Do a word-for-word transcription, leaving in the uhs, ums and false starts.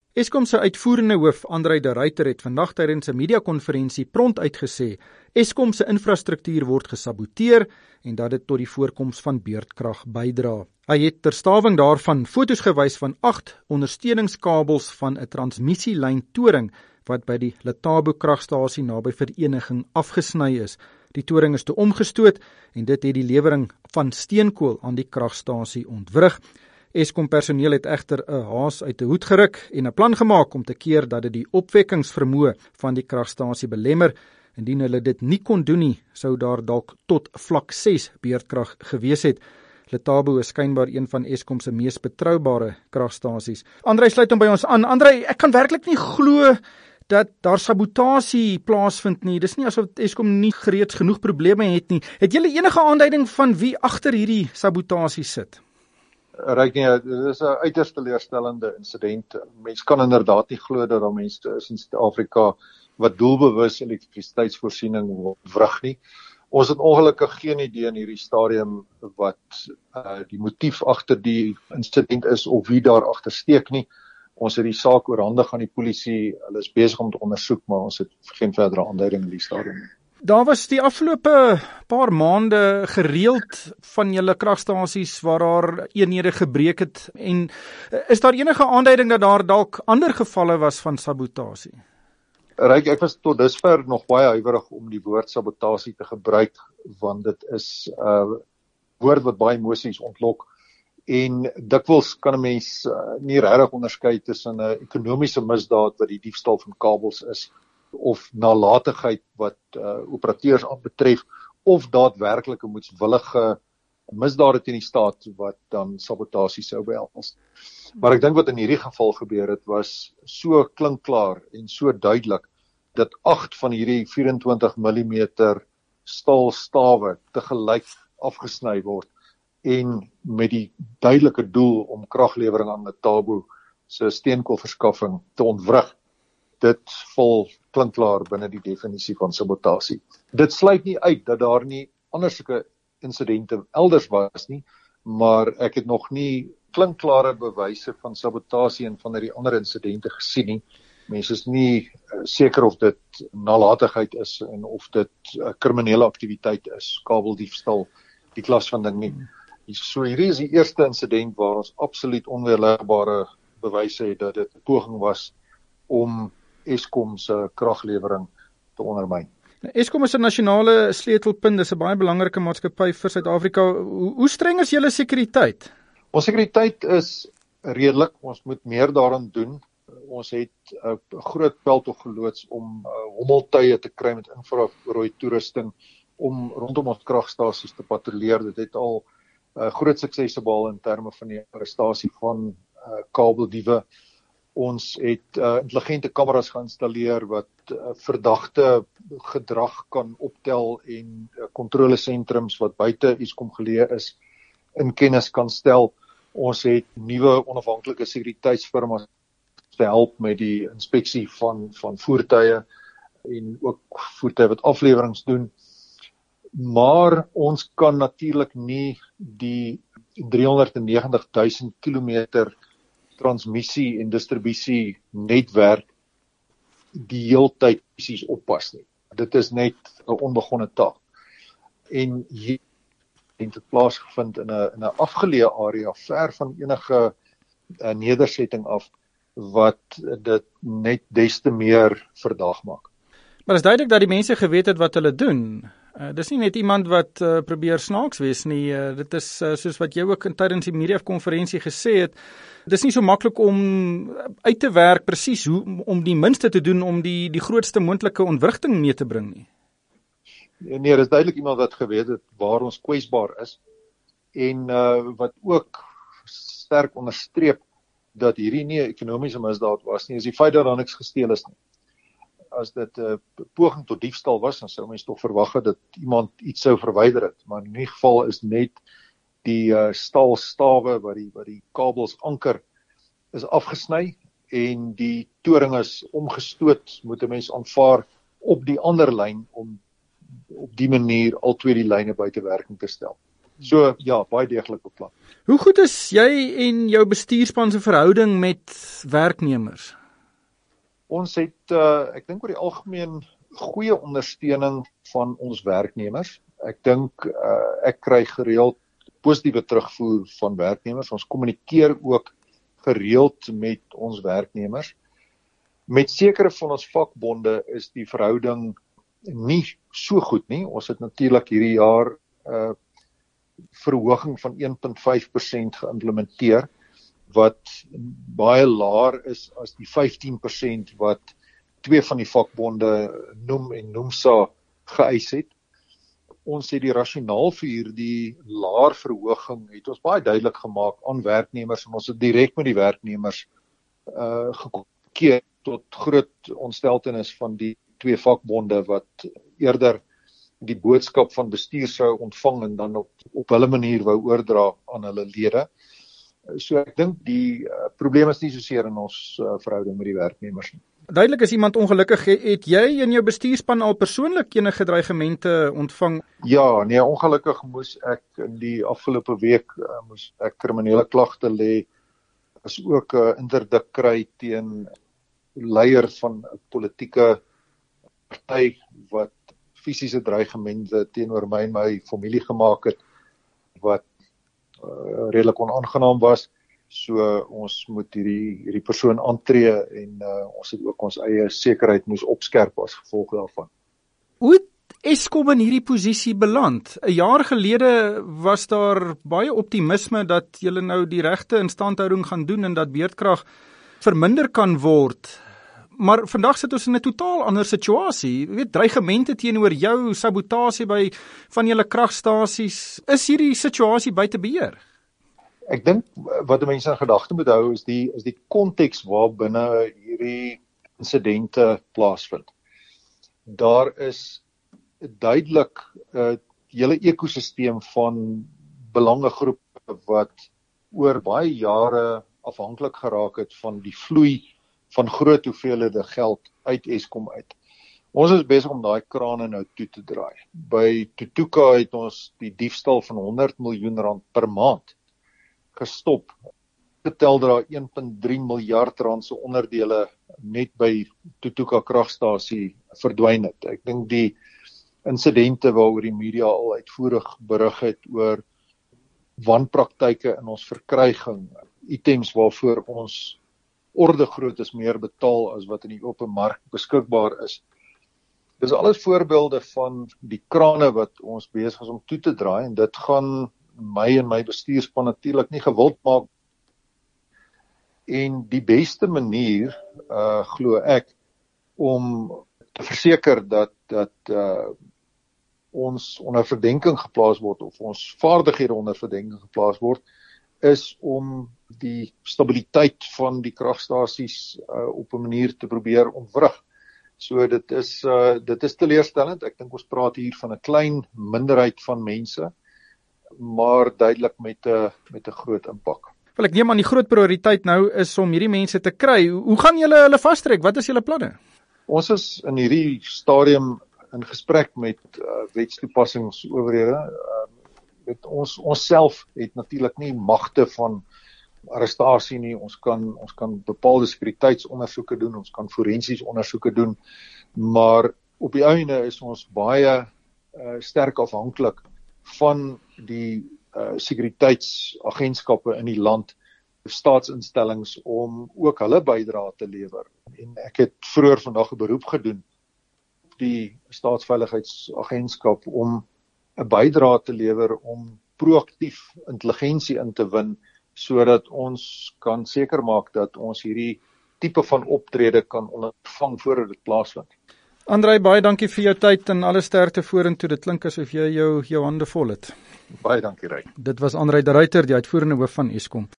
Eskom se uitvoerende hoof André de Ruyter het vandag tydens 'n mediakonferensie prompt uitgesê Eskom se infrastruktuur word gesaboteer en dat dit tot die voorkoms van beurtkrag bydra. Hy het ter staving daarvan foto's gewys van agt ondersteuningskabels van 'n transmissielyn toring wat by die Letabo kragstasie naby Vereniging afgesny is. Die toring is toe omgestoot en dit het die lewering van steenkool aan die kragstasie ontwrig. Eskom personeel het egter 'n haas uit 'n hoed geruk en 'n plan gemaak om te keer dat dit die opwekkingsvermoë van die kragstasie belemmer. Indien hulle dit nie kon doen nie, sou daar dalk tot vlak ses beurtkrag gewees het. Letabo is skynbaar een van Eskom se mees betroubare kragstasies. André sluit hom by ons aan. André, ek kan werklik nie glo dat daar sabotasie plaasvind nie. Dis nie asof Eskom nie gereeds genoeg probleme het nie. Het julle enige aanduiding van wie agter hierdie sabotasie sit? Ryk nie, dit is 'n uiters teleurstellende insident. Mens kan inderdaad nie glo dat daar mense is in Suid-Afrika wat doelbewus elektrisiteitsvoorsiening wrig nie. Ons het ongelukkig geen idee in hierdie stadium wat uh, die motief agter die insident is of wie daar agter steek nie. Ons het die saak oorhandig aan die polisie. Hulle is besig om te ondersoek, maar ons het geen verdere aanduiding in die stadium nie. Daar was die afgelope paar maande gereeld van julle kragstasies waar daar eenhede gebreek het en is daar enige aanduiding dat daar dalk ander gevalle was van sabotasie? Ryk, ek was tot dusver nog baie huiwerig om die woord sabotasie te gebruik, want dit is 'n uh, woord wat baie emosies ontlok en dikwels kan 'n mens uh, nie regtig onderskei tussen 'n ekonomiese misdaad wat die diefstal van kabels is of nalatigheid wat uh, operateurs aanbetref of daadwerklike moetswillige misdade teen die staat wat dan sabotasie sou behels. Maar ek dink wat in hierdie geval gebeur het was so klinkklaar en so duidelik dat agt van hierdie vyf-en-twintig millimeter staalstawe tegelyk afgesny word en met die duidelike doel om kraglewering aan Letabo se steenkoolverskaffing te ontwrig. Dit val klinkklaar binne die definisie van sabotasie. Dit sluit nie uit dat daar nie ander sulke insidente elders was nie, maar ek het nog nie klinkklare bewyse van sabotasie en van die ander insidente gesien nie. Mense is nie seker of dit nalatigheid is en of dit kriminele aktiwiteit is, kabeldiefstal, die klas van ding nie. So hierdie is die eerste insident waar ons absoluut onweerlegbare bewyse het dat dit 'n poging was om Eskom se kraglewering te ondermyn. Eskom is 'n nasionale sleutelpunt, dis 'n baie belangrike maatskappy vir Suid-Afrika. Hoe, hoe streng is julle sekuriteit? Ons sekuriteit is redelik, ons moet meer daaraan doen. Ons het 'n groot veldtog geloods om uh, hommeltuie te kry met infrarooi toerusting om rondom ons kragstasies te patrolleer. Dit het al uh, groot suksese behaal in terme van die arrestasie van uh, kabeldiewe. Ons het uh, intelligente kameras geïnstalleer wat uh, verdagte gedrag kan optel en uh, kontrolesentrums wat buite Eskom geleë is in kennis kan stel. Ons het nuwe onafhanklike sekuriteitsfirmas te help met die inspeksie van van voertuie en ook voertuie wat aflewerings doen. Maar ons kan natuurlik nie die driehonderdnegentig duisend kilometer transmissie en distribusie netwerk die heeltyd presies oppas nie. Dit is net 'n onbegonne taak. En hier het dit plaasgevind in 'n in 'n afgeleë area ver van enige uh, nedersetting af wat dit net des te meer verdaag maak. Maar is duidelik dat die mense geweet het wat hulle doen. Uh, dis nie net iemand wat uh, probeer snaaks wees nie. Uh, dit is uh, soos wat jy ook in tydens die mediakonferensie gesê het. Dis nie so maklik om uit te werk presies hoe om die minste te doen om die die grootste moontlike ontwrigting mee te bring nie. Nee, dis duidelik iemand wat geweet het waar ons kwesbaar is en uh, wat ook sterk onderstreep dat hierdie nie 'n ekonomiese misdaad was nie, is die feit dat daar niks gesteel is nie. As dit 'n uh, poging tot diefstal was, dan sou mens tog verwag het dat iemand iets sou verwyder het, maar in die geval is net die uh, staalstawe wat die wat die kabels anker is afgesny en die toring is omgestoot, moet 'n mens aanvaar op die ander lyn om op die manier al twee die lyne buite werking te stel. So ja, baie deeglik beplan. Hoe goed is jy en jou bestuurspan se verhouding met werknemers? Ons het uh, ek dink oor die algemeen goeie ondersteuning van ons werknemers. Ek dink uh, ek kry gereeld positiewe terugvoer van werknemers. Ons kommunikeer ook gereeld met ons werknemers. Met sekere van ons vakbonde is die verhouding nie so goed nie. Ons het natuurlik hierdie jaar uh, verhoging van een komma vyf persent geïmplementeer, wat baie laer is as die vyftien persent wat twee van die vakbonde Noem en Nomsa geëis het. Ons het die rasionaal vir hierdie laer verhoging het ons baie duidelik gemaak aan werknemers en ons het direk met die werknemers uh, gekommunikeer tot groot ontsteltenis van die twee vakbonde wat eerder die boodskap van bestuur sou ontvang en dan op, op hulle manier wou oordra aan hulle lede. So ek dink die uh, probleem is nie soseer in ons uh, verhouding met die werknemers nie. Duidelik is iemand ongelukkig. Het jy in jou bestuurspan al persoonlik enige dreigemente ontvang? Ja, nee, ongelukkig moes ek in die afgelope week uh, moes ek kriminele klagte lê, as ook 'n uh, interdik kry teen leier van 'n politieke party wat fisiese dreigemente teenoor my en my familie gemaak het, wat uh, redelik onaangenaam was. So ons moet hierdie hierdie persoon aantree en uh, ons het ook ons eie sekerheid moes opskerp as gevolg daarvan. Hoe het Eskom in hierdie posisie beland? 'n Jaar gelede was daar baie optimisme dat julle nou die regte instandhouding gaan doen en dat beerdkrag verminder kan word. Maar vandag sit ons in 'n totaal ander situasie. Jy weet, dreigemente teenoor jou, sabotasie by van julle kragstasies. Is hierdie situasie buite beheer? Ek dink wat mense in gedagte moet hou is die is die konteks waarbinne hierdie insidente plaasvind. Daar is duidelik 'n uh, hele ekosisteem van belangegroepe wat oor baie jare afhanklik geraak het van die vloei van groot hoeveelhede geld uit Eskom uit. Ons is besig om daai krane nou toe te draai. By Tutuka het ons die diefstal van honderd miljoen rand per maand gestop. Getel daar een komma drie miljard rand se onderdele net by Tutuka kragstasie verdwyn het. Ek dink die insidente waaroor die media al uitvoerig berig het oor wanpraktyke in ons verkryging, items waarvoor ons orde groot is meer betaal as wat in die open mark beskikbaar is. Dis alles voorbeelde van die krane wat ons besig is om toe te draai en dit gaan my en my bestuurspan natuurlik nie gewild maak. En die beste manier, uh, glo ek, om te verseker dat dat uh, ons onder verdenking geplaas word of ons vaardighede onder verdenking geplaas word, is om die stabiliteit van die kragstasies uh, op 'n manier te probeer ontwrig. So dit is uh, dit is teleurstellend. Ek dink ons praat hier van 'n klein minderheid van mense, maar duidelik met 'n met 'n groot impak. Wel, ek neem aan die groot prioriteit nou is om hierdie mense te kry. Hoe gaan julle hulle vastrek? Wat is julle planne? Ons is in hierdie stadium in gesprek met uh, wetstoepassingsowerhede. Uh, met ons ons self het natuurlik nie magte van arrestasie nie. Ons kan ons kan bepaalde sekuriteitsondersoeke doen, ons kan forensies ondersoeke doen, maar op die einde is ons baie uh, sterk afhanklik van die uh, sekuriteitsagentskappe in die land, staatsinstellings, om ook hulle bydrae te lewer. En ek het vroeër vandag 'n beroep gedoen op die staatsveiligheidsagentskap om 'n bydrae te lewer om proaktief intelligensie in te win, sodat ons kan seker maak dat ons hierdie tipe van optrede kan ondervang voordat dit plaasvind. Andrei, baie dankie vir jou tyd en alle sterkte vorentoe. Dit klink asof jy jou jou hande vol het. Baie dankie, Ryk. Dit was Andrei de Ruyter, die uitvoerende hoof van Eskom.